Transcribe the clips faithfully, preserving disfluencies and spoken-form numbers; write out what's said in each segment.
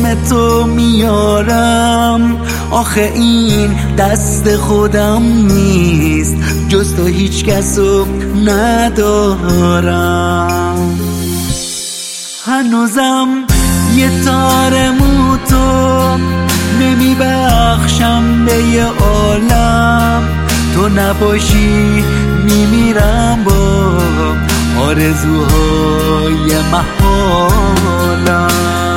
چشم تو میارم. آخه این دست خودم نیست، جز تو هیچ کسو ندارم. هنوزم یه تار مو تو نمیبخشم به یه عالم. تو نباشی میمیرم با آرزوهای محالم.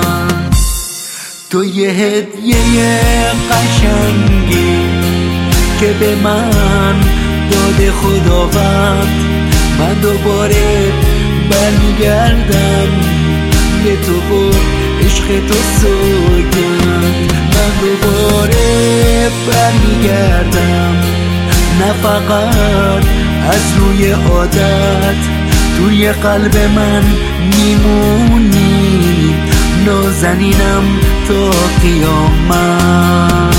تو یه هدیه قشنگی که به من داده خداوند. من دوباره برمیگردم به تو با عشق تو سوگند. من دوباره برمیگردم، نه فقط از روی عادت. توی قلب من میمونی، نازنینم تا قیامت.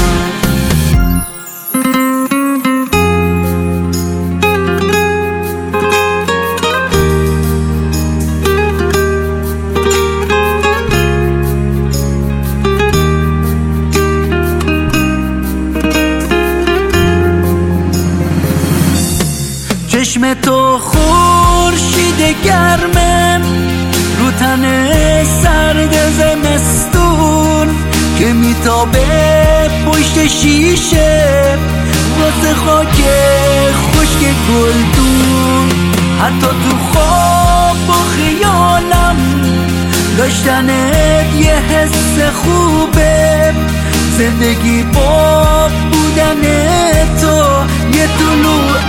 چشم تو خورشید گرمه رو تن سرد زمستون که میتابه پشت شیشه واسه خاک خشک گلدون. حتی تو خواب و خیالم داشتنت یه حس خوبه. زندگی با بودن تو یه طلوع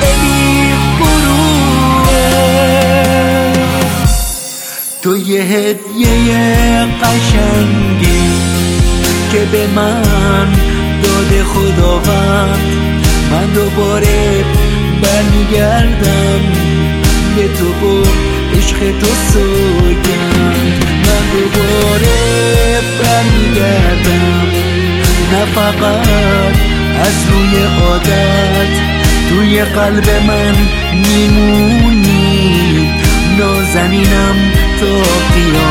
تو یه هدیه قشنگی که به من داده خداوند. من دوباره برمیگردم به تو با عشق تو سوگند. من دوباره برمیگردم، نه فقط از روی عادت. توی قلب من میمونی، نازنینم تا قیامت.